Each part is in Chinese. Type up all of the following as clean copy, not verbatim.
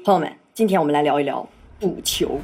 朋友们，今天我们来聊一聊赌球。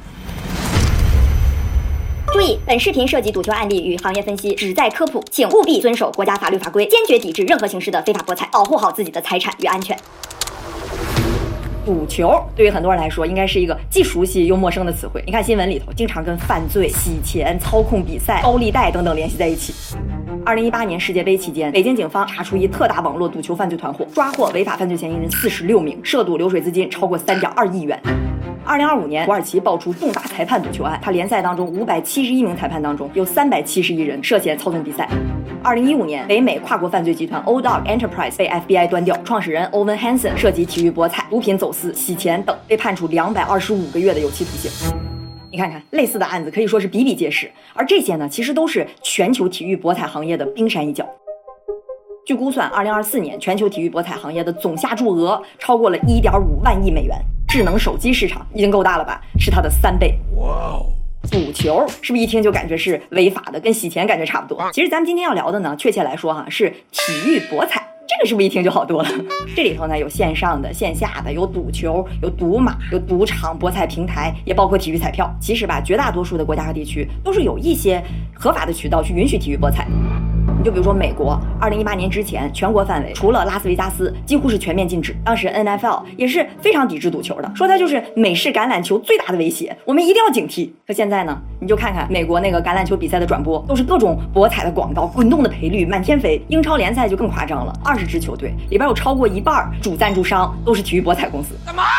注意，本视频涉及赌球案例与行业分析，旨在科普，请务必遵守国家法律法规，坚决抵制任何形式的非法博彩，保护好自己的财产与安全。 赌球对于很多人来说，应该是一个既熟悉又陌生的词汇。你看新闻里头，经常跟犯罪、洗钱、操控比赛、高利贷等等联系在一起。2018年世界杯期间，北京警方查出一特大网络赌球犯罪团伙，抓获违法犯罪嫌疑人46名，涉赌流水资金超过3.2亿元。2025年，土耳其爆出重大裁判赌球案，他联赛当中571名裁判当中，有371人涉嫌操纵比赛。2015年，北美跨国犯罪集团 O-Dog Enterprise 被 FBI 端掉，创始人 Owen Hansen 涉及体育博彩、毒品走私、洗钱等，被判处225个月的有期徒刑。你看看，类似的案子可以说是比比皆是，而这些呢，其实都是全球体育博彩行业的冰山一角。据估算，2024年全球体育博彩行业的总下注额超过了1.5万亿美元，智能手机市场已经够大了吧？是它的3倍。哇哦！赌球是不是一听就感觉是违法的，跟洗钱感觉差不多？其实咱们今天要聊的呢，确切来说是体育博彩。这个是不是一听就好多了？这里头呢有线上的、线下的，有赌球、有赌马、有赌场、博彩平台，也包括体育彩票。其实吧，绝大多数的国家和地区都是有一些合法的渠道去允许体育博彩。你就比如说美国，2018年之前，全国范围除了拉斯维加斯，几乎是全面禁止。当时 NFL 也是非常抵制赌球的，说它就是美式橄榄球最大的威胁，我们一定要警惕。可现在呢，你就看看美国那个橄榄球比赛的转播，都是各种博彩的广告，滚动的赔率满天飞。英超联赛就更夸张了，20支球队里边有超过一半主赞助商都是体育博彩公司。干嘛？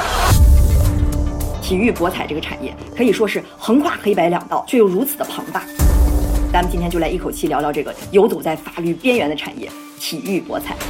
体育博彩这个产业可以说是横跨黑白两道，却又如此的庞大。咱们今天就来一口气聊聊这个游走在法律边缘的产业——体育博彩。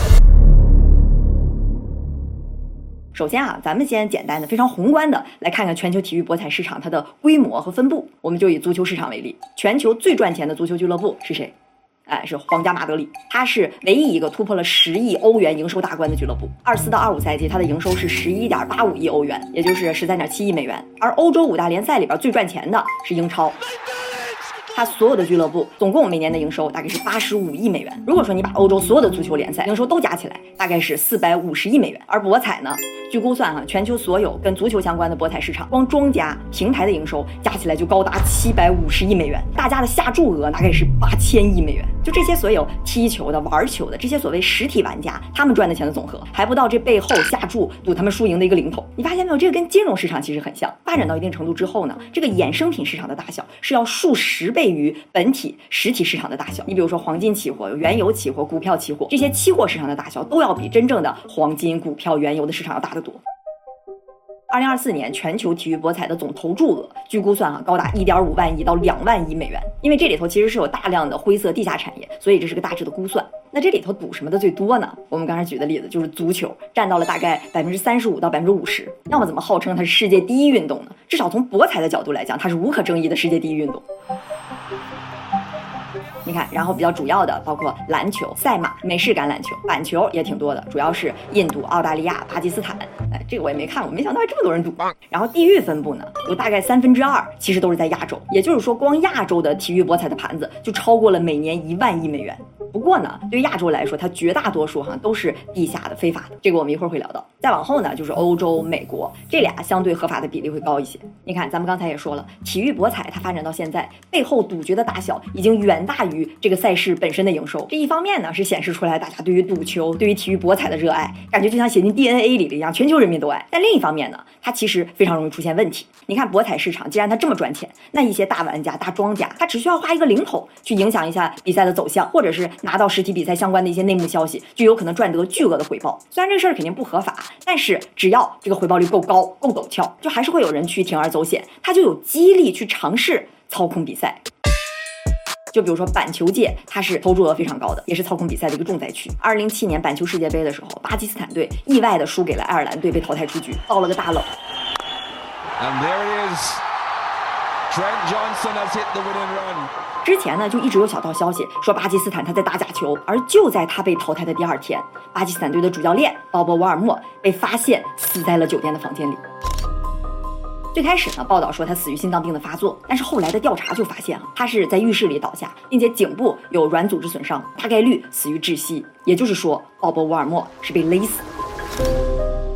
首先咱们先简单的、非常宏观的来看看全球体育博彩市场它的规模和分布。我们就以足球市场为例，全球最赚钱的足球俱乐部是谁？是皇家马德里，它是唯一一个突破了10亿欧元营收大关的俱乐部。24到25赛季，它的营收是11.85亿欧元，也就是13.7亿美元。而欧洲5大联赛里边最赚钱的是英超。它所有的俱乐部总共每年的营收大概是85亿美元。如果说你把欧洲所有的足球联赛营收都加起来，大概是450亿美元。而博彩呢，据估算全球所有跟足球相关的博彩市场，光庄家平台的营收加起来就高达750亿美元，大家的下注额大概是8000亿美元。就这些所有踢球的、玩球的这些所谓实体玩家，他们赚的钱的总和，还不到这背后下注赌他们输赢的一个零头。你发现没有？这个跟金融市场其实很像。发展到一定程度之后呢，这个衍生品市场的大小是要数10倍于本体实体市场的大小。你比如说黄金期货、原油期货、股票期货，这些期货市场的大小都要比真正的黄金、股票、原油的市场要大得多。2024年全球体育博彩的总投注额，据估算高达1.5万亿到2万亿美元。因为这里头其实是有大量的灰色地下产业，所以这是个大致的估算。那这里头赌什么的最多呢？我们刚才举的例子就是足球，占到了大概35%到50%。要么怎么号称它是世界第一运动呢？至少从博彩的角度来讲，它是无可争议的世界第一运动。你看，然后比较主要的包括篮球、赛马、美式橄榄球、板球也挺多的，主要是印度、澳大利亚、巴基斯坦。这个我也没看过，没想到还这么多人赌。然后地域分布呢，有大概2/3其实都是在亚洲，也就是说，光亚洲的体育博彩的盘子就超过了每年1万亿美元。不过呢，对于亚洲来说，它绝大多数都是地下的、非法的，这个我们一会儿会聊到。再往后呢，就是欧洲、美国，这俩相对合法的比例会高一些。你看，咱们刚才也说了，体育博彩它发展到现在，背后赌局的大小已经远大于这个赛事本身的营收。这一方面呢，是显示出来大家对于赌球、对于体育博彩的热爱，感觉就像写进 DNA 里的一样，全球人民都爱。但另一方面呢，它其实非常容易出现问题。你看，博彩市场既然它这么赚钱，那一些大玩家、大庄家，他只需要花一个零头去影响一下比赛的走向，或者是拿到实体比赛相关的一些内幕消息，就有可能赚得巨额的回报。虽然这个事儿肯定不合法，但是只要这个回报率够高、够陡峭，就还是会有人去铤而走险，他就有激励去尝试操控比赛。就比如说板球界，它是投注额非常高的，也是操控比赛的一个重灾区。2007年板球世界杯的时候，巴基斯坦队意外的输给了爱尔兰队，被淘汰出局，爆了个大冷。And there it is. Trent Johnson has hit the winning run. 之前呢，就一直有小道消息说巴基斯坦他在打假球，而就在他被淘汰的第2天，巴基斯坦队的主教练鲍勃·沃尔默被发现死在了酒店的房间里。最开始呢，报道说他死于心脏病的发作，但是后来的调查就发现他是在浴室里倒下，并且颈部有软组织损伤，大概率死于窒息。也就是说，鲍勃·沃尔默是被勒死的。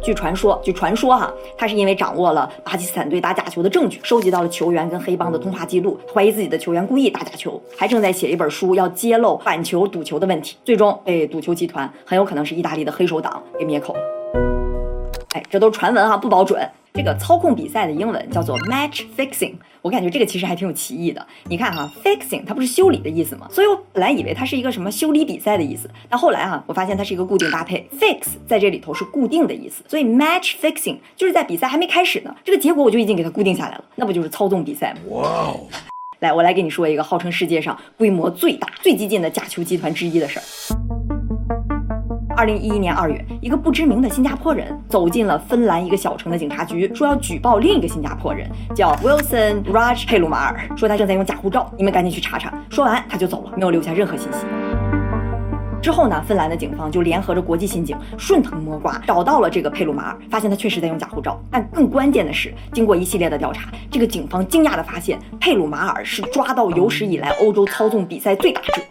据传说哈，他是因为掌握了巴基斯坦队打假球的证据，收集到了球员跟黑帮的通话记录，怀疑自己的球员故意打假球，还正在写一本书要揭露反球赌球的问题，最终被赌球集团很有可能是意大利的黑手党给灭口了。这都是传闻哈，不保准。这个操控比赛的英文叫做 match fixing， 我感觉这个其实还挺有歧义的。你看哈 ，fixing 它不是修理的意思吗？所以我本来以为它是一个什么修理比赛的意思，但后来哈，我发现它是一个固定搭配 ，fix 在这里头是固定的意思，所以 match fixing 就是在比赛还没开始呢，这个结果我就已经给它固定下来了，那不就是操纵比赛吗？哇哦！来，我来给你说一个号称世界上规模最大、最激进的假球集团之一的事儿。2011年2月，一个不知名的新加坡人走进了芬兰一个小城的警察局，说要举报另一个新加坡人，叫 Wilson Raj 佩鲁马尔，说他正在用假护照，你们赶紧去查查。说完他就走了，没有留下任何信息。之后呢，芬兰的警方就联合着国际刑警，顺藤摸瓜找到了这个佩鲁马尔，发现他确实在用假护照。但更关键的是，经过一系列的调查，这个警方惊讶地发现，佩鲁马尔是抓到有史以来欧洲操纵比赛最大者。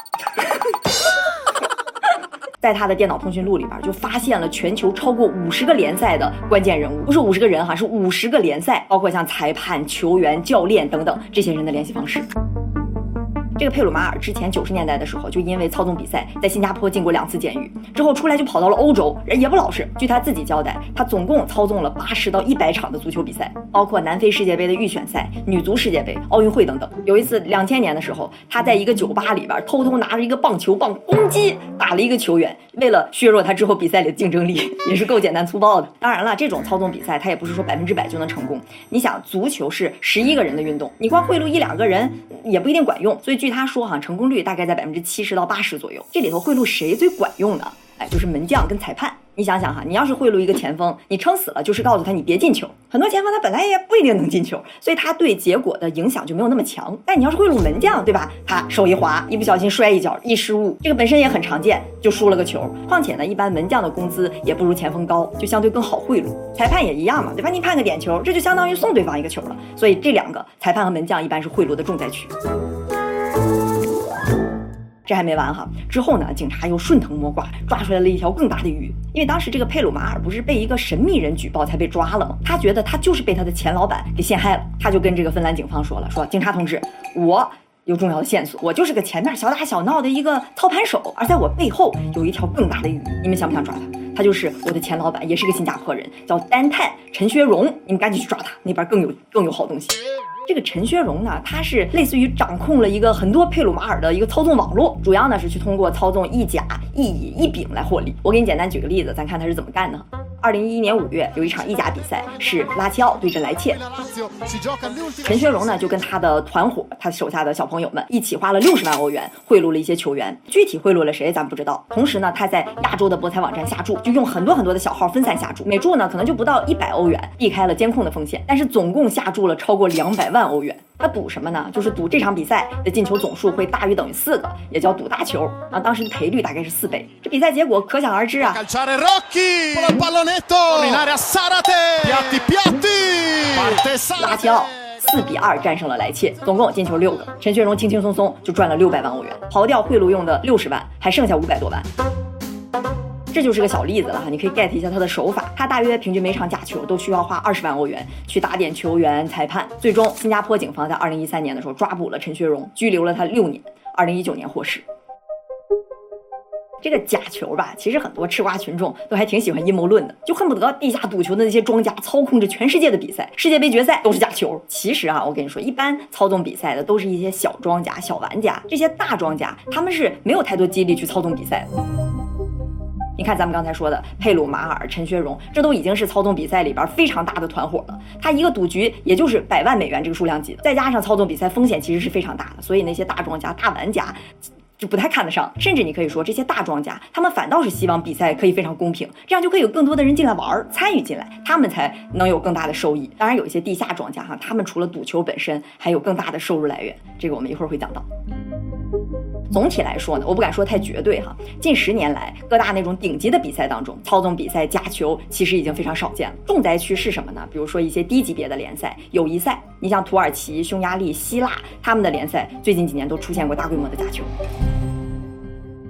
在他的电脑通讯录里边就发现了全球超过50个联赛的关键人物，不是50个人哈，是50个联赛，包括像裁判、球员、教练等等这些人的联系方式。这个佩鲁马尔之前90年代的时候就因为操纵比赛在新加坡进过2次监狱，之后出来就跑到了欧洲，人也不老实。据他自己交代，他总共操纵了80到100场的足球比赛，包括南非世界杯的预选赛、女足世界杯、奥运会等等。有一次2000年的时候，他在一个酒吧里边偷偷拿着一个棒球棒攻击打了一个球员，为了削弱他之后比赛里的竞争力，也是够简单粗暴的。当然了，这种操纵比赛他也不是说100%就能成功。你想，足球是11个人的运动，你光贿赂1-2个人也不一定管用，所以据他说哈，成功率大概在70%到80%左右。这里头贿赂谁最管用呢？就是门将跟裁判。你想想哈，你要是贿赂一个前锋，你撑死了就是告诉他你别进球。很多前锋他本来也不一定能进球，所以他对结果的影响就没有那么强。但你要是贿赂门将，对吧？他手一滑，一不小心摔一跤，一失误，这个本身也很常见，就输了个球。况且呢，一般门将的工资也不如前锋高，就相对更好贿赂。裁判也一样嘛，对吧？你判个点球，这就相当于送对方一个球了。所以这2个裁判和门将一般是贿赂的重灾区。这还没完哈，之后呢，警察又顺藤摸瓜抓出来了一条更大的鱼。因为当时这个佩鲁马尔不是被一个神秘人举报才被抓了吗？他觉得他就是被他的前老板给陷害了，他就跟这个芬兰警方说了，说警察同志，我有重要的线索，我就是个前面小打小闹的一个操盘手，而在我背后有一条更大的鱼，你们想不想抓他？他就是我的前老板，也是个新加坡人，叫丹探陈学荣，你们赶紧去抓他，那边更有好东西。这个陈学荣呢，他是类似于掌控了一个很多佩鲁马尔的一个操纵网络，主要呢是去通过操纵意甲、意乙、意丙来获利。我给你简单举个例子，咱看他是怎么干的。2011年5月有一场意甲比赛是拉齐奥对阵莱切，陈学荣呢就跟他的团伙，他手下的小朋友们一起花了60万欧元贿赂了一些球员，具体贿赂了谁咱不知道。同时呢，他在亚洲的博彩网站下注，就用很多的小号分散下注，每注呢可能就不到100欧元，避开了监控的风险，但是总共下注了超过200万欧元。他赌什么呢？就是赌这场比赛的进球总数会大于等于4个，也叫赌大球。当时的赔率大概是4倍。这比赛结果可想而知啊。拉齐奥4-2战胜了莱切，总共进球6个，陈学荣轻轻松松就赚了600万欧元，刨掉贿赂用的60万，还剩下500多万。这就是个小例子了哈，你可以 get 一下他的手法。他大约平均每场假球都需要花20万欧元去打点球员、裁判。最终，新加坡警方在2013年的时候抓捕了陈学荣，拘留了他6年。2019年获释。这个假球吧，其实很多吃瓜群众都还挺喜欢阴谋论的，就恨不得地下赌球的那些庄家操控着全世界的比赛，世界杯决赛都是假球。其实啊，我跟你说，一般操纵比赛的都是一些小庄家、小玩家，这些大庄家他们是没有太多激励去操纵比赛的。你看咱们刚才说的佩鲁马尔、陈学荣，这都已经是操纵比赛里边非常大的团伙了。他一个赌局也就是100万美元这个数量级的，再加上操纵比赛风险其实是非常大的，所以那些大庄家、大玩家就不太看得上。甚至你可以说，这些大庄家他们反倒是希望比赛可以非常公平，这样就可以有更多的人进来玩，参与进来，他们才能有更大的收益。当然有一些地下庄家哈，他们除了赌球本身还有更大的收入来源，这个我们一会儿会讲到。总体来说呢，我不敢说太绝对哈，近10年来各大那种顶级的比赛当中，操纵比赛、假球其实已经非常少见了。重灾区是什么呢？比如说一些低级别的联赛、友谊赛，你像土耳其、匈牙利、希腊，他们的联赛最近几年都出现过大规模的假球。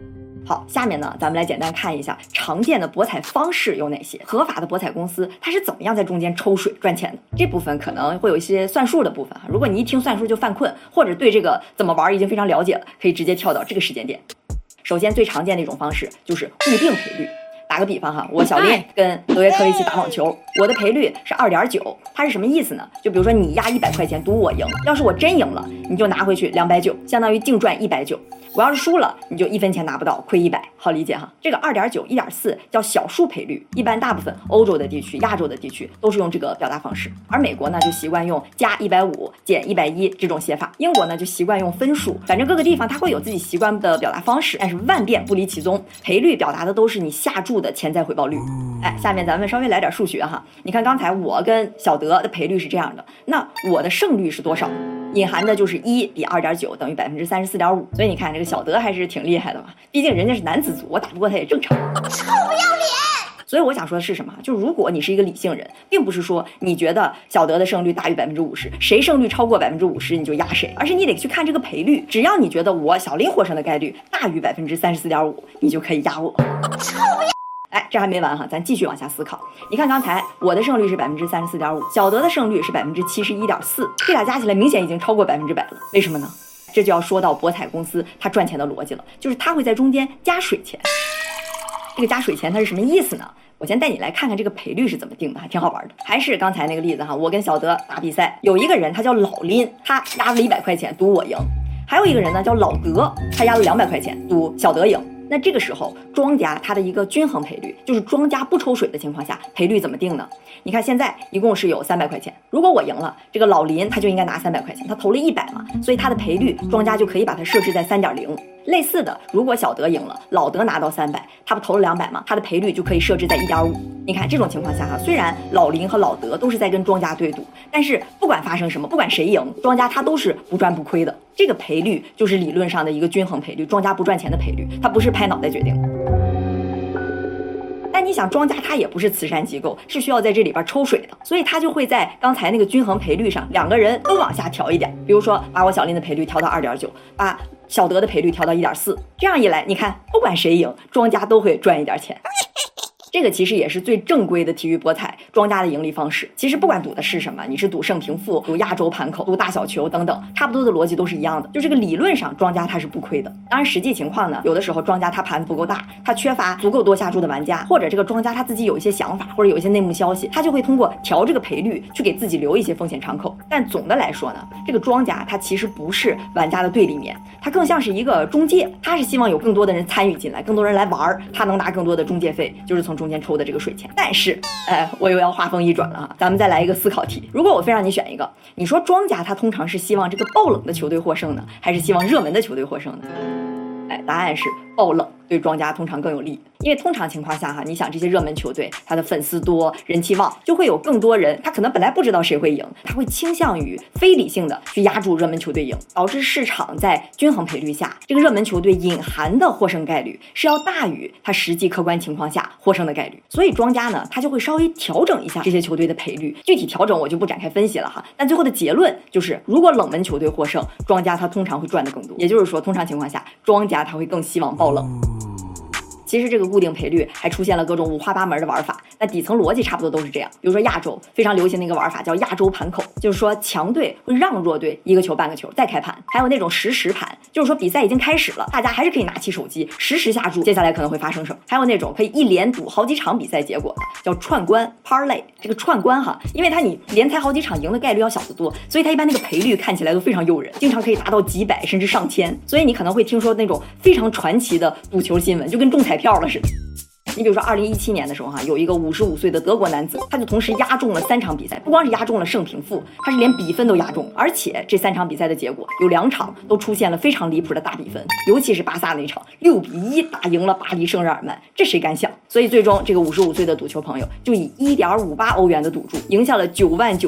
好，下面呢，咱们来简单看一下常见的博彩方式有哪些，合法的博彩公司它是怎么样在中间抽水赚钱的。这部分可能会有一些算术的部分，如果你一听算术就犯困，或者对这个怎么玩已经非常了解了，可以直接跳到这个时间点。首先最常见的一种方式就是固定赔率。打个比方哈，我小林跟德约科维奇打网球，我的赔率是2.9，它是什么意思呢？就比如说你压100块钱赌我赢，要是我真赢了，你就拿回去290，相当于净赚190。我要是输了，你就1分钱拿不到，亏100，好理解哈。这个2.9、1.4叫小数赔率，一般大部分欧洲的地区、亚洲的地区都是用这个表达方式，而美国呢就习惯用加150减110这种写法，英国呢就习惯用分数，反正各个地方它会有自己习惯的表达方式，但是万变不离其宗，赔率表达的都是你下注的潜在回报率。哎，下面咱们稍微来点数学哈，你看刚才我跟小德的赔率是这样的，那我的胜率是多少？隐含的就是1比2.9等于34.5%，所以你看这个小德还是挺厉害的嘛，毕竟人家是男子组，我打不过他也正常。臭不要脸！所以我想说的是什么？就如果你是一个理性人，并不是说你觉得小德的胜率大于50%，谁胜率超过50%你就压谁，而是你得去看这个赔率，只要你觉得我小林获胜的概率大于34.5%，你就可以压我。臭不要！哎，这还没完哈，咱继续往下思考。你看刚才我的胜率是34.5%，小德的胜率是71.4%，这俩加起来明显已经超过100%了。为什么呢？这就要说到博彩公司它赚钱的逻辑了，就是它会在中间加水钱。这个加水钱它是什么意思呢？我先带你来看看这个赔率是怎么定的，还挺好玩的。还是刚才那个例子哈，我跟小德打比赛，有一个人他叫老林，他压了100块钱赌我赢，还有一个人呢叫老德，他压了200块钱赌小德赢。那这个时候庄家它的一个均衡赔率，就是庄家不抽水的情况下，赔率怎么定呢？你看现在一共是有300块钱，如果我赢了，这个老林他就应该拿300块钱，他投了100嘛，所以他的赔率庄家就可以把它设置在3.0。类似的，如果小德赢了，老德拿到300，他不投了200吗？他的赔率就可以设置在1.5。你看这种情况下哈，虽然老林和老德都是在跟庄家对赌，但是不管发生什么，不管谁赢，庄家他都是不赚不亏的。这个赔率就是理论上的一个均衡赔率，庄家不赚钱的赔率，它不是拍脑袋决定的。但你想，庄家他也不是慈善机构，是需要在这里边抽水的，所以他就会在刚才那个均衡赔率上，两个人都往下调一点，比如说把我小林的赔率调到2.9，把小德的赔率调到1.4，这样一来，你看不管谁赢，庄家都会赚一点钱。这个其实也是最正规的体育博彩庄家的盈利方式。其实不管赌的是什么，你是赌胜平负、赌亚洲盘口、赌大小球等等，差不多的逻辑都是一样的。就这个理论上庄家他是不亏的。当然实际情况呢，有的时候庄家他盘子不够大，他缺乏足够多下注的玩家，或者这个庄家他自己有一些想法或者有一些内幕消息，他就会通过调这个赔率去给自己留一些风险敞口。但总的来说呢，这个庄家他其实不是玩家的对立面，他更像是一个中介，他是希望有更多的人参与进来，更多人来玩，他能拿更多的中介费，就是从中间抽的这个水钱。但是我又要话锋一转了哈，咱们再来一个思考题。如果我非让你选一个，你说庄家他通常是希望这个爆冷的球队获胜呢，还是希望热门的球队获胜呢？答案是爆冷对庄家通常更有利，因为通常情况下哈，你想这些热门球队，他的粉丝多，人气旺，就会有更多人，他可能本来不知道谁会赢，他会倾向于非理性的去压住热门球队赢，导致市场在均衡赔率下，这个热门球队隐含的获胜概率是要大于他实际客观情况下获胜的概率。所以庄家呢，他就会稍微调整一下这些球队的赔率，具体调整我就不展开分析了哈。但最后的结论就是，如果冷门球队获胜，庄家他通常会赚得更多，也就是说，通常情况下，庄家他会更希望爆冷。其实这个固定赔率还出现了各种五花八门的玩法，但底层逻辑差不多都是这样。比如说亚洲非常流行的一个玩法叫亚洲盘口，就是说强队会让弱队一个球半个球再开盘。还有那种实时盘，就是说比赛已经开始了，大家还是可以拿起手机实时下注接下来可能会发生什么。还有那种可以一连赌好几场比赛结果的，叫串关 parlay。这个串关哈，因为你连猜好几场赢的概率要小得多，所以它一般那个赔率看起来都非常诱人，经常可以达到几百甚至上千。所以你可能会听说那种非常传奇的赌球新闻，就跟中彩票了似的。你比如说2017年的时候哈，有一个55岁的德国男子，他就同时压中了3场比赛，不光是压中了胜平负，他是连比分都压中，而且这3场比赛的结果有2场都出现了非常离谱的大比分，尤其是巴萨那场6比1打赢了巴黎圣日耳曼，这谁敢想？所以最终这个55岁的赌球朋友就以1.58欧元的赌注赢下了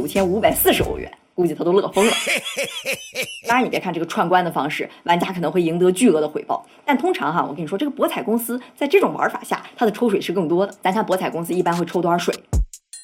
99540欧元。估计他都乐疯了。当然你别看这个串关的方式，玩家可能会赢得巨额的回报，但通常哈，我跟你说，这个博彩公司在这种玩法下，它的抽水是更多的。咱看博彩公司一般会抽多少水？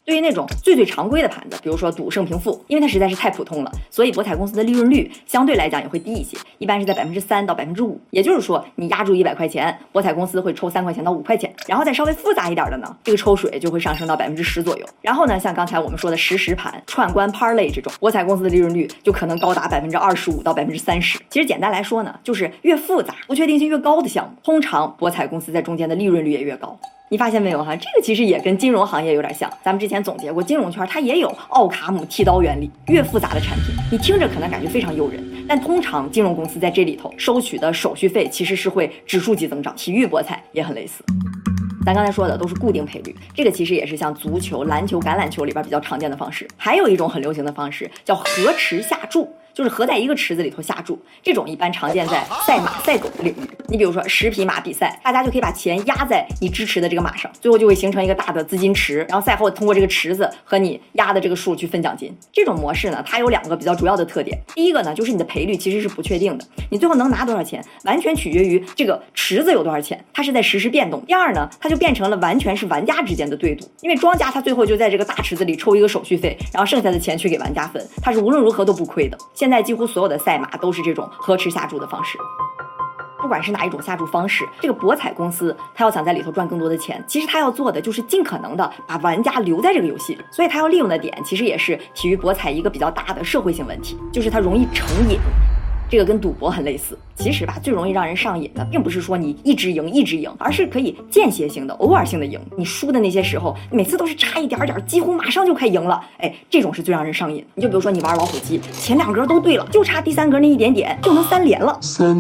对于那种最常规的盘子，比如说赌胜平负，因为它实在是太普通了，所以博彩公司的利润率相对来讲也会低一些，一般是在3%到5%。也就是说，你压注100块钱，博彩公司会抽3块钱到5块钱。然后再稍微复杂一点的呢，这个抽水就会上升到10%左右。然后呢，像刚才我们说的实时盘、串关 parlay 这种，博彩公司的利润率就可能高达25%到30%。其实简单来说呢，就是越复杂、不确定性越高的项目，通常博彩公司在中间的利润率也越高。你发现没有哈？这个其实也跟金融行业有点像。咱们之前总结过，金融圈它也有奥卡姆剃刀原理。越复杂的产品，你听着可能感觉非常诱人，但通常金融公司在这里头收取的手续费其实是会指数级增长。体育博彩也很类似。咱刚才说的都是固定赔率，这个其实也是像足球、篮球、橄榄球里边比较常见的方式。还有一种很流行的方式叫合池下注，就是合在一个池子里头下注，这种一般常见在赛马、赛狗的领域。你比如说10匹马比赛，大家就可以把钱压在你支持的这个马上，最后就会形成一个大的资金池，然后赛后通过这个池子和你压的这个数去分奖金。这种模式呢，它有2个比较主要的特点。第一个呢，就是你的赔率其实是不确定的，你最后能拿多少钱，完全取决于这个池子有多少钱，它是在实时变动。第二呢，它就变成了完全是玩家之间的对赌，因为庄家他最后就在这个大池子里抽一个手续费，然后剩下的钱去给玩家分，他是无论如何都不亏的。现在几乎所有的赛马都是这种合池下注的方式。不管是哪一种下注方式，这个博彩公司他要想在里头赚更多的钱，其实他要做的就是尽可能的把玩家留在这个游戏里。所以他要利用的点其实也是体育博彩一个比较大的社会性问题，就是它容易成瘾。这个跟赌博很类似。其实吧，最容易让人上瘾的并不是说你一直赢，而是可以间歇性的、偶尔性的赢。你输的那些时候，每次都是差一点点，几乎马上就快赢了，这种是最让人上瘾。你就比如说你玩老虎机，前2格都对了，就差第3格那一点点就能3连了。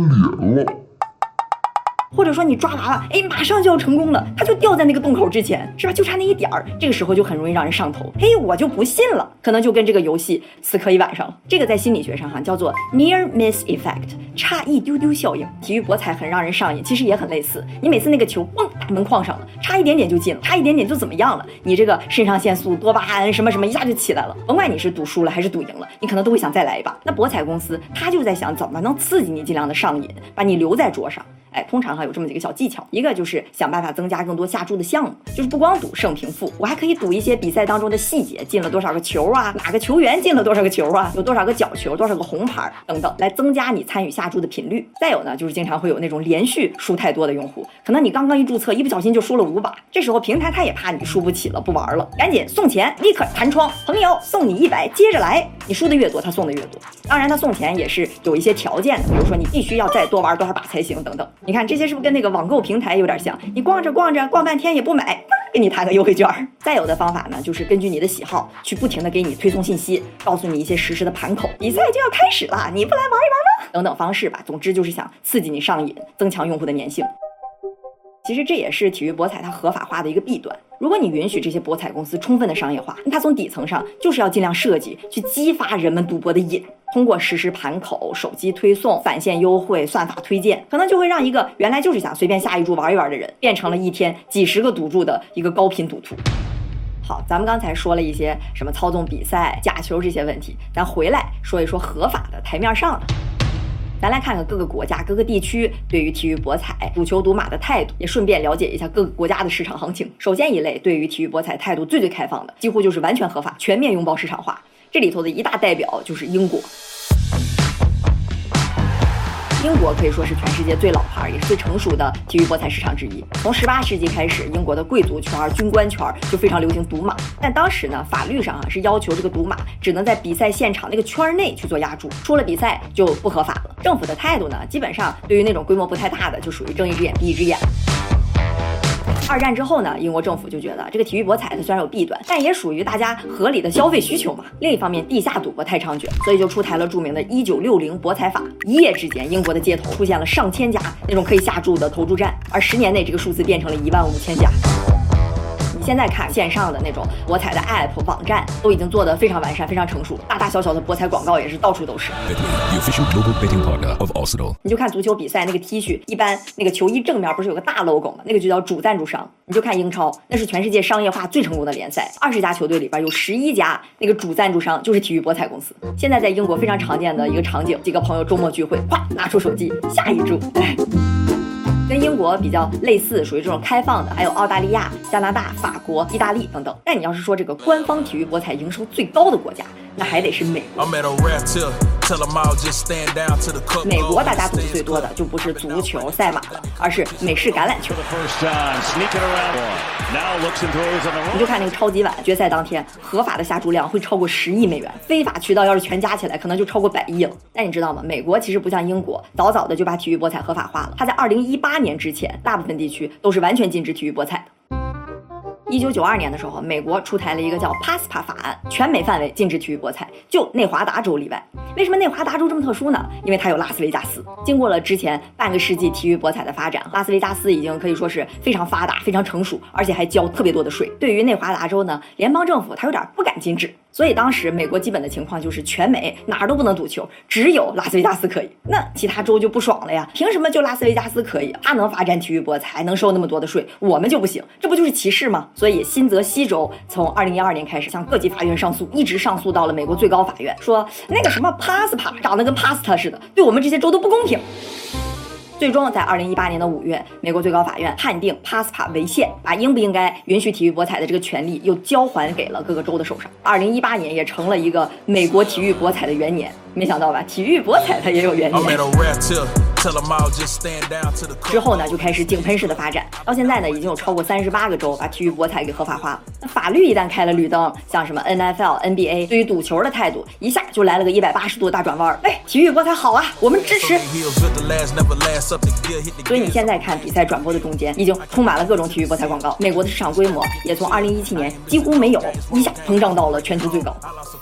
或者说你抓娃娃，马上就要成功了，它就掉在那个洞口之前，是吧？就差那一点儿，这个时候就很容易让人上头。我就不信了，可能就跟这个游戏死磕一晚上了。这个在心理学上叫做 near miss effect， 差一丢丢效应。体育博彩很让人上瘾，其实也很类似。你每次那个球嘣打门框上了，差一点点就进了，差一点点就怎么样了？你这个肾上腺素、多巴胺什么什么一下就起来了。甭管你是赌输了还是赌赢了，你可能都会想再来一把。那博彩公司他就在想怎么能刺激你尽量的上瘾，把你留在桌上。通常有这么几个小技巧，一个就是想办法增加更多下注的项目，就是不光赌胜平负，我还可以赌一些比赛当中的细节，进了多少个球啊，哪个球员进了多少个球啊，有多少个角球，多少个红牌等等，来增加你参与下注的频率。再有呢，就是经常会有那种连续输太多的用户，可能你刚刚一注册，一不小心就输了5把，这时候平台他也怕你输不起了，不玩了，赶紧送钱，立刻弹窗，朋友送你100，接着来，你输的越多，他送的越多。当然他送钱也是有一些条件的，比如说你必须要再多玩多少把才行等等。你看这些是不是跟那个网购平台有点像？你逛着逛半天也不买，给你弹个优惠券。再有的方法呢，就是根据你的喜好去不停的给你推送信息，告诉你一些实时的盘口，比赛就要开始了，你不来玩一玩吗？等等方式吧。总之就是想刺激你上瘾，增强用户的粘性。其实这也是体育博彩它合法化的一个弊端。如果你允许这些博彩公司充分的商业化，它从底层上就是要尽量设计去激发人们赌博的瘾，通过实时盘口、手机推送、返现优惠、算法推荐，可能就会让一个原来就是想随便下一注玩一玩的人，变成了一天几10个赌注的一个高频赌徒。好，咱们刚才说了一些什么操纵比赛、假球这些问题，咱回来说一说合法的台面上的。咱来看看各个国家、各个地区对于体育博彩、赌球、赌马的态度，也顺便了解一下各个国家的市场行情。首先一类对于体育博彩态度最开放的，几乎就是完全合法、全面拥抱市场化。这里头的一大代表就是英国。英国可以说是全世界最老牌也是最成熟的体育博彩市场之一。从18世纪开始，英国的贵族圈、军官圈就非常流行赌马，但当时呢，法律上是要求这个赌马只能在比赛现场那个圈内去做押注，出了比赛就不合法了。政府的态度呢，基本上对于那种规模不太大的，就属于睁一只眼闭一只眼。2战之后呢，英国政府就觉得这个体育博彩它虽然有弊端，但也属于大家合理的消费需求嘛。另一方面，地下赌博太猖獗，所以就出台了著名的1960博彩法。一夜之间，英国的街头出现了上千家那种可以下注的投注站，而10年内这个数字变成了15000家。现在看线上的那种博彩的 app 网站都已经做得非常完善、非常成熟，大大小小的博彩广告也是到处都是。你就看足球比赛那个 T 恤，一般那个球衣正面不是有个大 logo 吗？那个就叫主赞助商。你就看英超，那是全世界商业化最成功的联赛，20家球队里边有11家那个主赞助商就是体育博彩公司。现在在英国非常常见的一个场景，几个朋友周末聚会，哗拿出手机下一注， 跟英国比较类似，属于这种开放的，还有澳大利亚、加拿大、法国、意大利等等。但你要是说这个官方体育博彩营收最高的国家，那还得是美国。美国大家赌的最多的就不是足球、赛马了，而是美式橄榄球。你就看那个超级碗决赛当天，合法的下注量会超过10亿美元，非法渠道要是全加起来，可能就超过100亿了。但你知道吗？美国其实不像英国，早早的就把体育博彩合法化了。它在2018年之前，大部分地区都是完全禁止体育博彩的。1992年的时候，美国出台了一个叫 PASPA 法案，全美范围禁止体育博彩，就内华达州例外。为什么内华达州这么特殊呢？因为它有拉斯维加斯。经过了之前半个世纪体育博彩的发展，拉斯维加斯已经可以说是非常发达、非常成熟，而且还交特别多的税。对于内华达州呢，联邦政府它有点不敢禁止。所以当时美国基本的情况就是全美哪儿都不能赌球，只有拉斯维加斯可以。那其他州就不爽了呀，凭什么就拉斯维加斯可以？它能发展体育博彩，能收那么多的税，我们就不行，这不就是歧视吗？所以新泽西州从2012年开始向各级法院上诉，一直上诉到了美国最高法院，说那个什么 PASPA 长得跟 pasta 似的，对我们这些州都不公平。最终在2018年的5月，美国最高法院判定 PASPA 违宪，把应不应该允许体育博彩的这个权利又交还给了各个州的手上。2018年也成了一个美国体育博彩的元年。没想到吧，体育博彩它也有元年。之后呢，就开始井喷式的发展，到现在呢，已经有超过38个州把体育博彩给合法化了。那法律一旦开了绿灯，像什么 NFL、NBA 对于赌球的态度，一下就来了个180度大转弯。哎，体育博彩好啊，我们支持。所以你现在看比赛转播的中间，已经充满了各种体育博彩广告。美国的市场规模也从2017年几乎没有，一下膨胀到了全球最高。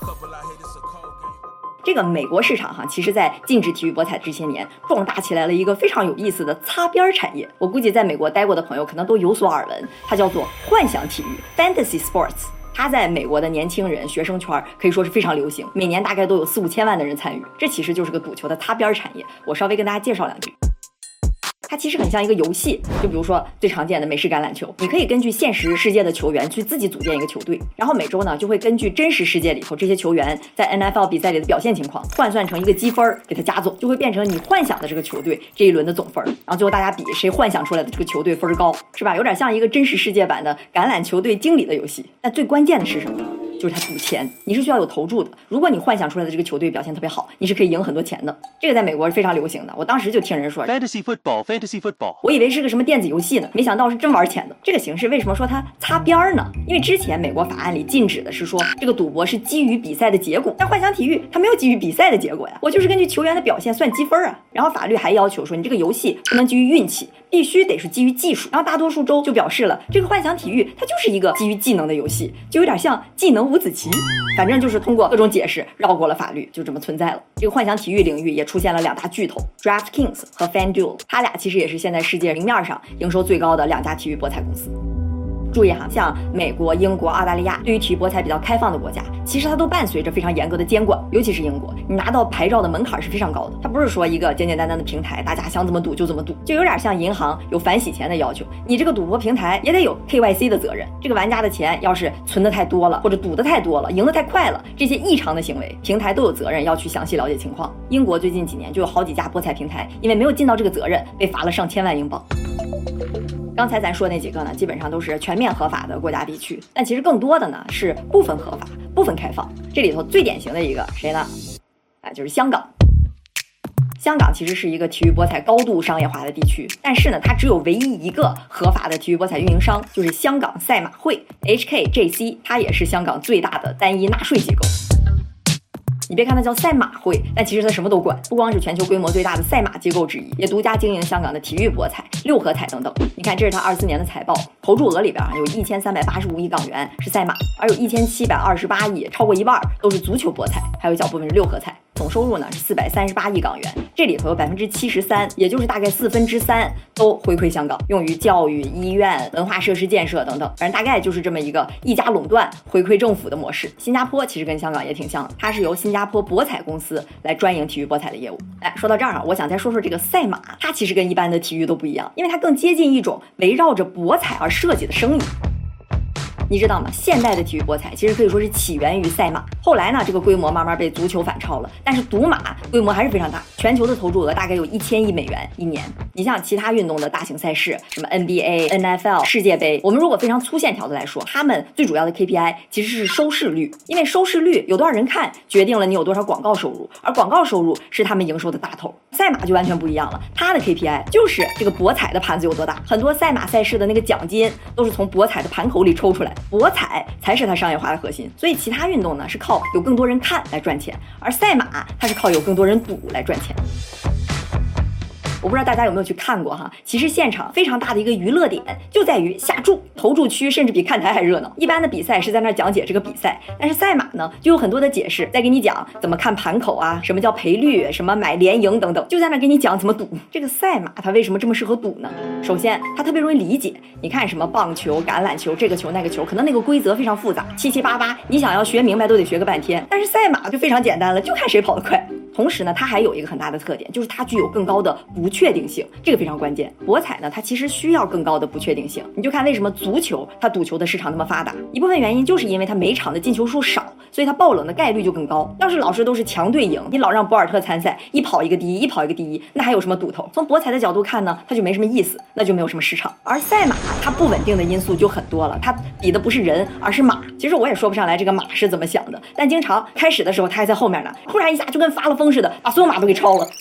这个美国市场其实在禁止体育博彩这些年壮大起来了一个非常有意思的擦边产业。我估计在美国待过的朋友可能都有所耳闻，它叫做幻想体育 （Fantasy Sports）。它在美国的年轻人学生圈可以说是非常流行，每年大概都有4、5千万的人参与。这其实就是个赌球的擦边产业。我稍微跟大家介绍两句。它其实很像一个游戏，就比如说最常见的美式橄榄球，你可以根据现实世界的球员去自己组建一个球队，然后每周呢就会根据真实世界里头这些球员在 NFL 比赛里的表现情况换算成一个积分，给它加总，就会变成你幻想的这个球队这一轮的总分，然后最后大家比谁幻想出来的这个球队分高，是吧？有点像一个真实世界版的橄榄球队经理的游戏。但最关键的是什么呢？就是它赌钱，你是需要有投注的。如果你幻想出来的这个球队表现特别好，你是可以赢很多钱的。这个在美国是非常流行的。我当时就听人说 Fantasy Football， 我以为是个什么电子游戏呢，没想到是真玩钱的。这个形式为什么说它擦边呢？因为之前美国法案里禁止的是说这个赌博是基于比赛的结果，但幻想体育它没有基于比赛的结果呀，我就是根据球员的表现算积分啊。然后法律还要求说你这个游戏不能基于运气，必须得是基于技术。然后大多数州就表示了，这个幻想体育它就是一个基于技能的游戏，就有点像技能五子棋。反正就是通过各种解释绕过了法律，就这么存在了。这个幻想体育领域也出现了2大巨头 DraftKings 和 FanDuel， 它俩其实也是现在世界明面上营收最高的2家体育博彩公司。注意像美国、英国、澳大利亚对于体育博彩比较开放的国家，其实它都伴随着非常严格的监管。尤其是英国，你拿到牌照的门槛是非常高的，它不是说一个简简单单的平台，大家想怎么赌就怎么赌，就有点像银行有反洗钱的要求，你这个赌博平台也得有 KYC 的责任。这个玩家的钱要是存得太多了，或者赌得太多了，赢得太快了，这些异常的行为，平台都有责任要去详细了解情况。英国最近几年就有好几家博彩平台因为没有尽到这个责任，被罚了上千万英镑。刚才咱说那几个呢，基本上都是全面合法的国家地区，但其实更多的呢是部分合法、部分开放。这里头最典型的一个谁呢？就是香港。香港其实是一个体育博彩高度商业化的地区，但是呢，它只有唯一一个合法的体育博彩运营商，就是香港赛马会 HKJC， 它也是香港最大的单一纳税机构。你别看它叫赛马会，但其实它什么都管，不光是全球规模最大的赛马机构之一，也独家经营香港的体育博彩、六合彩等等。你看，这是它24年的财报，投注额里边有1385亿港元是赛马，而有1728亿，超过一半都是足球博彩，还有一小部分是六合彩。总收入呢是438亿港元，这里头有73%，也就是大概3/4都回馈香港，用于教育、医院、文化设施建设等等。反正大概就是这么一个一家垄断回馈政府的模式。新加坡其实跟香港也挺像的，它是由新加坡博彩公司来专营体育博彩的业务。说到这儿我想再说说这个赛马，它其实跟一般的体育都不一样，因为它更接近一种围绕着博彩而设计的生意。 你知道吗？现代的体育博彩其实可以说是起源于赛马，后来呢，这个规模慢慢被足球反超了，但是赌马规模还是非常大，全球的投注额大概有1000亿美元一年。你像其他运动的大型赛事，什么 NBA、NFL、世界杯，我们如果非常粗线条的来说，他们最主要的 KPI 其实是收视率，因为收视率有多少人看，决定了你有多少广告收入，而广告收入是他们营收的大头。赛马就完全不一样了，它的 KPI 就是这个博彩的盘子有多大，很多赛马赛事的那个奖金都是从博彩的盘口里抽出来，博彩才是它商业化的核心。所以其他运动呢是靠有更多人看来赚钱，而赛马它是靠有更多人赌来赚钱。我不知道大家有没有去看过哈，其实现场非常大的一个娱乐点就在于下注，投注区甚至比看台还热闹。一般的比赛是在那儿讲解这个比赛，但是赛马呢就有很多的解释，在给你讲怎么看盘口啊，什么叫赔率，什么买连赢等等，就在那儿给你讲怎么赌。这个赛马它为什么这么适合赌呢？首先它特别容易理解，你看什么棒球、橄榄球，这个球那个球，可能那个规则非常复杂，七七八八，你想要学明白都得学个半天。但是赛马就非常简单了，就看谁跑得快。同时呢，它还有一个很大的特点，就是它具有更高的不确定性，这个非常关键。博彩呢，它其实需要更高的不确定性。你就看为什么足球它赌球的市场那么发达，一部分原因就是因为它每场的进球数少，所以它爆冷的概率就更高。要是老是都是强队赢，你老让博尔特参赛，一跑一个第一，一跑一个第一，那还有什么赌头？从博彩的角度看呢，它就没什么意思，那就没有什么市场。而赛马它不稳定的因素就很多了，它比的不是人，而是马。其实我也说不上来这个马是怎么想的，但经常开始的时候它还在后面呢，突然一下就跟发了疯似的，把所有马都给超了。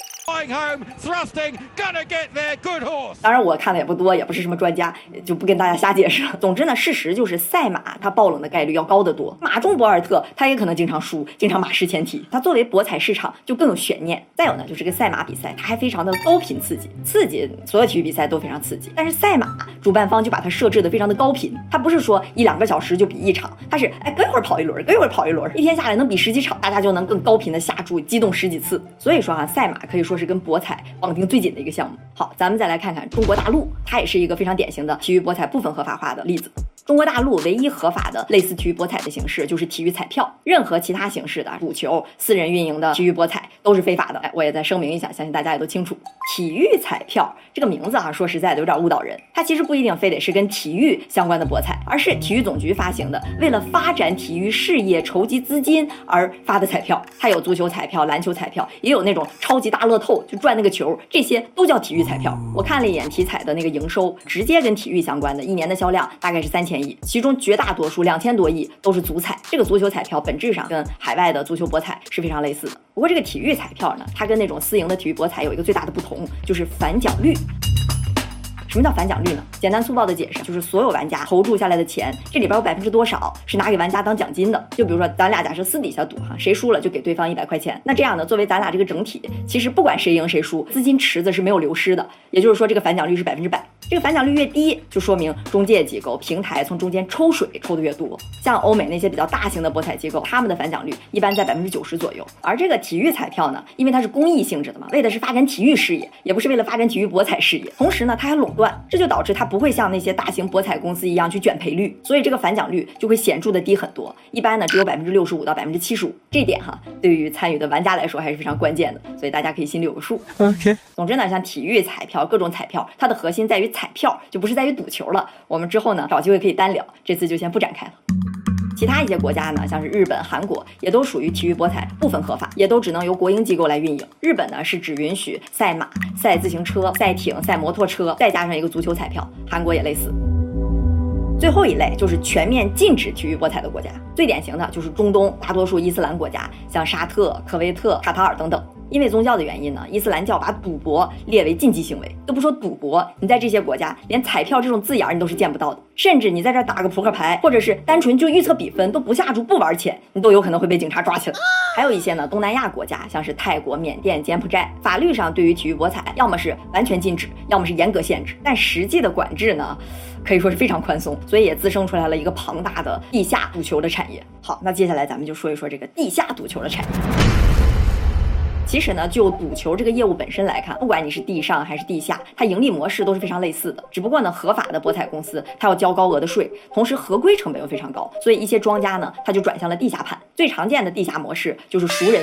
当然我看的也不多，也不是什么专家，就不跟大家瞎解释了。总之呢，事实就是赛马它爆冷的概率要高得多，马中博尔特他也可能经常输，经常马失前蹄，它作为博彩市场就更有悬念。再有呢，就是这个赛马比赛它还非常的高频刺激，所有体育比赛都非常刺激，但是赛马主办方就把它设置的非常的高频，它不是说1-2个小时就比一场，它是隔一会儿跑一轮，隔一会儿跑一轮，一天下来能比10几场，大家就能更高频的下注，激动10几次。所以说啊，赛马可以说是跟博彩绑定最紧的一个项目。好，咱们再来看看中国大陆，它也是一个非常典型的体育博彩部分合法化的例子。中国大陆唯一合法的类似体育博彩的形式就是体育彩票，任何其他形式的赌球、私人运营的体育博彩都是非法的。我也再声明一下，相信大家也都清楚。体育彩票这个名字说实在的有点误导人，它其实不一定非得是跟体育相关的博彩，而是体育总局发行的，为了发展体育事业筹集资金而发的彩票。它有足球彩票、篮球彩票，也有那种超级大乐透，就赚那个球，这些都叫体育彩票。我看了一眼体彩的那个营收，直接跟体育相关的，一年的销量大概是3000亿，其中绝大多数2000多亿都是足彩。这个足球彩票本质上跟海外的足球博彩是非常类似的。不过这个体育彩票呢，它跟那种私营的体育博彩有一个最大的不同，就是返奖率。什么叫返奖率呢？简单粗暴的解释就是所有玩家投注下来的钱，这里边有多少是拿给玩家当奖金的。就比如说咱俩假设私底下赌谁输了就给对方100块钱，那这样呢，作为咱俩这个整体，其实不管谁赢谁输，资金池子是没有流失的。也就是说这个返奖率是100%。这个返奖率越低，就说明中介机构、平台从中间抽水抽的越多。像欧美那些比较大型的博彩机构，他们的返奖率一般在90%左右。而这个体育彩票呢，因为它是公益性质的嘛，为的是发展体育事业，也不是为了发展体育博彩事业。同时呢，它还垄断，这就导致它不会像那些大型博彩公司一样去卷赔率，所以这个返奖率就会显著的低很多。一般呢只有65%到75%，这点对于参与的玩家来说还是非常关键的，所以大家可以心里有个数。 OK。 总之呢，像体育彩票、各种彩票，它的核心在于彩票，就不是在于赌球了。我们之后呢找机会可以单聊，这次就先不展开了。其他一些国家呢，像是日本、韩国，也都属于体育博彩部分合法，也都只能由国营机构来运营。日本呢是只允许赛马、赛自行车、赛艇、赛摩托车，再加上一个足球彩票。韩国也类似。最后一类就是全面禁止体育博彩的国家，最典型的就是中东大多数伊斯兰国家，像沙特、科威特、卡塔尔等等。因为宗教的原因呢，伊斯兰教把赌博列为禁忌行为。都不说赌博，你在这些国家连彩票这种字眼你都是见不到的，甚至你在这打个扑克牌，或者是单纯就预测比分，都不下注不玩钱，你都有可能会被警察抓起来。还有一些呢东南亚国家，像是泰国、缅甸、柬埔寨，法律上对于体育博彩要么是完全禁止，要么是严格限制，但实际的管制呢可以说是非常宽松，所以也滋生出来了一个庞大的地下赌球的产业。好，那接下来咱们就说一说这个地下赌球的产业。其实呢，就赌球这个业务本身来看，不管你是地上还是地下，它盈利模式都是非常类似的。只不过呢，合法的博彩公司它要交高额的税，同时合规成本又非常高，所以一些庄家呢，他就转向了地下盘。最常见的地下模式就是熟人局。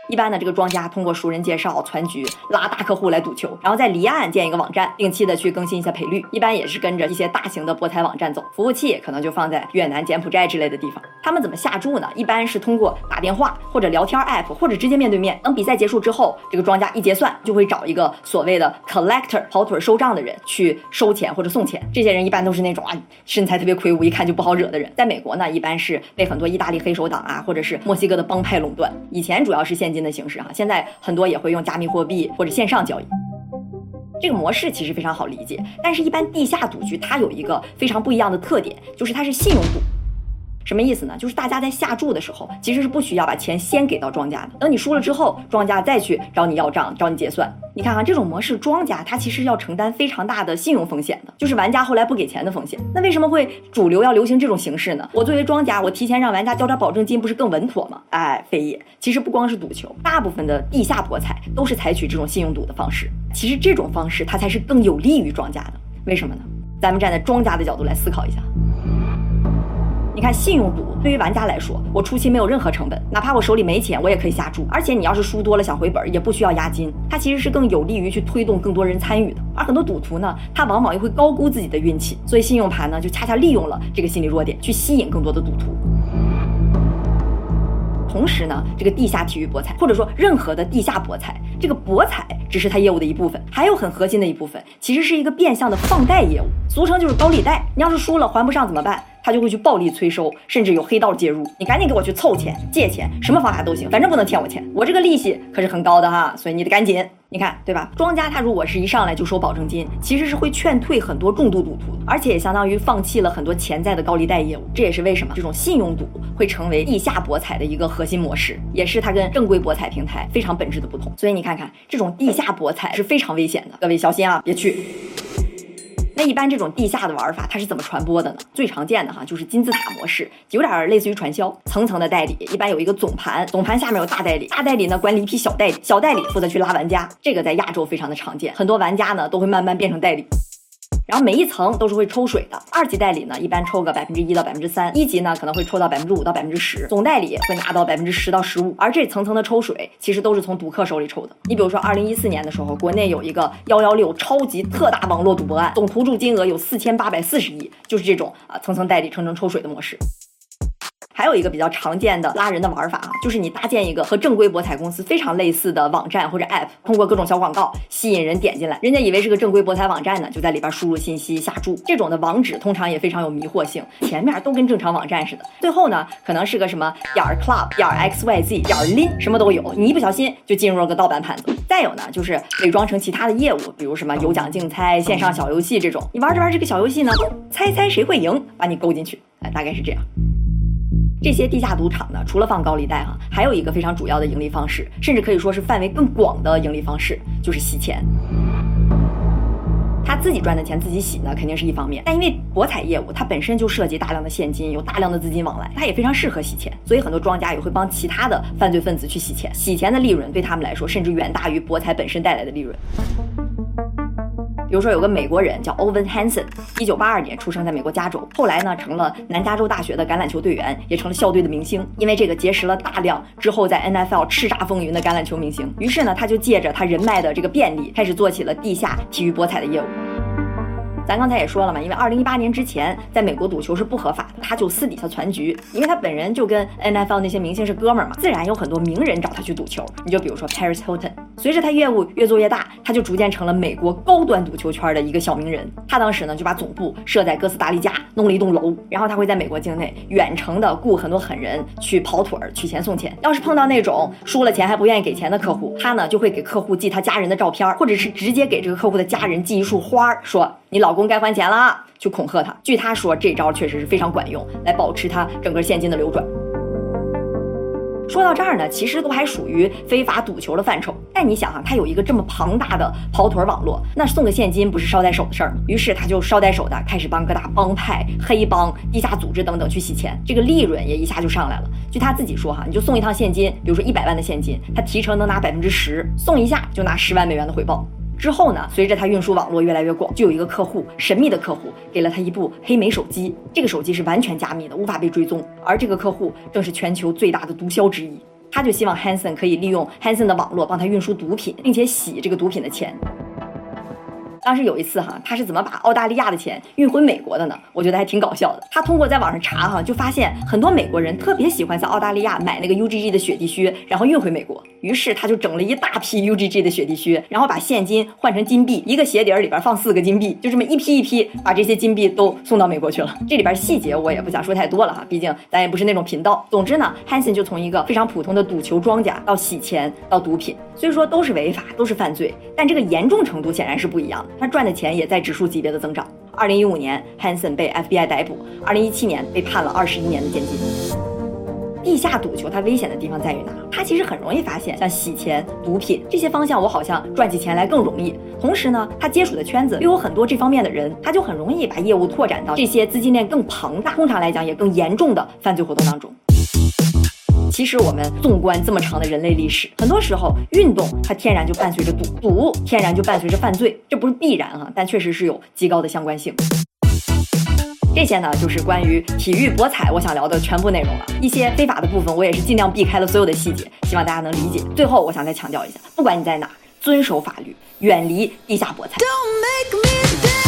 一般呢，这个庄家通过熟人介绍、攒局拉大客户来赌球，然后在离岸建一个网站，定期的去更新一下赔率。一般也是跟着一些大型的博彩网站走，服务器可能就放在越南、柬埔寨之类的地方。他们怎么下注呢？一般是通过打电话或者聊天 app 或者直接面对面。等比赛结束之后，这个庄家一结算，就会找一个所谓的 collector 跑腿收账的人去收钱或者送钱。这些人一般都是那种身材特别魁梧，一看就不好惹的人。在美国呢，一般是被很多意大利黑手党或者是墨西哥的帮派垄断。以前主要是现金的形式现在很多也会用加密货币或者线上交易。这个模式其实非常好理解，但是一般地下赌局它有一个非常不一样的特点，就是它是信用赌。什么意思呢？就是大家在下注的时候，其实是不需要把钱先给到庄家的，等你输了之后，庄家再去找你要账，找你结算。你看这种模式，庄家他其实要承担非常大的信用风险的，就是玩家后来不给钱的风险。那为什么会主流要流行这种形式呢？我作为庄家，我提前让玩家交点保证金，不是更稳妥吗？非也。其实不光是赌球，大部分的地下博彩都是采取这种信用赌的方式。其实这种方式它才是更有利于庄家的。为什么呢？咱们站在庄家的角度来思考一下。你看，信用赌对于玩家来说，我初期没有任何成本，哪怕我手里没钱，我也可以下注。而且你要是输多了想回本，也不需要押金。它其实是更有利于去推动更多人参与的。而很多赌徒呢，他往往又会高估自己的运气，所以信用盘呢，就恰恰利用了这个心理弱点，去吸引更多的赌徒。同时呢，这个地下体育博彩，或者说任何的地下博彩，这个博彩只是它业务的一部分，还有很核心的一部分，其实是一个变相的放贷业务，俗称就是高利贷。你要是输了还不上怎么办？他就会去暴力催收，甚至有黑道介入。你赶紧给我去凑钱、借钱，什么方法都行，反正不能欠我钱。我这个利息可是很高的所以你得赶紧。你看，对吧？庄家他如果是一上来就收保证金，其实是会劝退很多重度赌徒，而且也相当于放弃了很多潜在的高利贷业务。这也是为什么这种信用赌会成为地下博彩的一个核心模式，也是它跟正规博彩平台非常本质的不同。所以你看看，这种地下博彩是非常危险的，各位小心别去。那一般这种地下的玩法它是怎么传播的呢？最常见的就是金字塔模式，有点类似于传销，层层的代理，一般有一个总盘，总盘下面有大代理，大代理呢管理一批小代理，小代理负责去拉玩家。这个在亚洲非常的常见，很多玩家呢都会慢慢变成代理。然后每一层都是会抽水的，二级代理呢一般抽个1%到3%，一级呢可能会抽到5%到10%，总代理会拿到10%到15%。而这层层的抽水其实都是从赌客手里抽的。你比如说2014年的时候，国内有一个116超级特大网络赌博案，总投注金额有4840亿，就是这种层层代理层层抽水的模式。还有一个比较常见的拉人的玩法就是你搭建一个和正规博彩公司非常类似的网站或者 app， 通过各种小广告吸引人点进来，人家以为是个正规博彩网站呢，就在里边输入信息下注。这种的网址通常也非常有迷惑性，前面都跟正常网站似的，最后呢可能是个什么.club .xyz .lin 什么都有，你一不小心就进入了个盗版盘子。再有呢就是伪装成其他的业务，比如什么有奖竞猜、线上小游戏这种，你玩着玩这个小游戏呢，猜谁会赢，把你勾进去，大概是这样。这些地下赌场呢，除了放高利贷还有一个非常主要的盈利方式，甚至可以说是范围更广的盈利方式，就是洗钱。他自己赚的钱自己洗呢，肯定是一方面，但因为博彩业务它本身就涉及大量的现金，有大量的资金往来，它也非常适合洗钱，所以很多庄家也会帮其他的犯罪分子去洗钱，洗钱的利润对他们来说甚至远大于博彩本身带来的利润。比如说有个美国人叫 Owen Hansen，1982年出生在美国加州，后来呢成了南加州大学的橄榄球队员，也成了校队的明星。因为这个结识了大量之后在 NFL 叱咤风云的橄榄球明星，于是呢他就借着他人脉的这个便利，开始做起了地下体育博彩的业务。咱刚才也说了嘛，因为2018年之前在美国赌球是不合法的，他就私底下攒局，因为他本人就跟 NFL 那些明星是哥们儿嘛，自然有很多名人找他去赌球。你就比如说 Paris Hilton， 随着他业务越做越大，他就逐渐成了美国高端赌球圈的一个小名人。他当时呢就把总部设在哥斯达黎加，弄了一栋楼，然后他会在美国境内远程的雇很多狠人去跑腿取钱送钱。要是碰到那种输了钱还不愿意给钱的客户，他呢就会给客户寄他家人的照片，或者是直接给这个客户的家人寄一束花，说你老公该还钱了，去恐吓他。据他说，这招确实是非常管用，来保持他整个现金的流转。说到这儿呢，其实都还属于非法赌球的范畴。但你想他有一个这么庞大的跑腿网络，那送个现金不是捎带手的事儿吗？于是他就捎带手的开始帮各大帮派、黑帮、地下组织等等去洗钱，这个利润也一下就上来了。据他自己说你就送一趟现金，比如说100万的现金，他提成能拿10%，送一下就拿10万美元的回报。之后呢，随着他运输网络越来越广，就有一个客户，神秘的客户给了他一部黑莓手机，这个手机是完全加密的，无法被追踪，而这个客户正是全球最大的毒枭之一。 他就希望 Hansen 可以利用 Hansen 的网络帮他运输毒品，并且洗这个毒品的钱。当时有一次他是怎么把澳大利亚的钱运回美国的呢？我觉得还挺搞笑的。他通过在网上查就发现很多美国人特别喜欢在澳大利亚买那个 UGG 的雪地靴，然后运回美国。于是他就整了一大批 UGG 的雪地靴，然后把现金换成金币，一个鞋底里边放4个金币，就这么一批一批把这些金币都送到美国去了。这里边细节我也不想说太多了毕竟咱也不是那种频道。总之呢 Hansen 就从一个非常普通的赌球庄家到洗钱到毒品，虽说都是违法都是犯罪，但这个严重程度显然是不一样的，他赚的钱也在指数级别的增长。2015年 Hansen 被 FBI 逮捕，2017年被判了21年的监禁。地下赌球它危险的地方在于哪？它其实很容易发现，像洗钱、毒品这些方向，我好像赚起钱来更容易。同时呢，它接触的圈子又有很多这方面的人，它就很容易把业务拓展到这些资金链更庞大，通常来讲也更严重的犯罪活动当中。其实我们纵观这么长的人类历史，很多时候运动它天然就伴随着赌，赌天然就伴随着犯罪，这不是必然但确实是有极高的相关性。这些呢就是关于体育博彩我想聊的全部内容了，一些非法的部分我也是尽量避开了所有的细节，希望大家能理解。最后我想再强调一下，不管你在哪，遵守法律，远离地下博彩。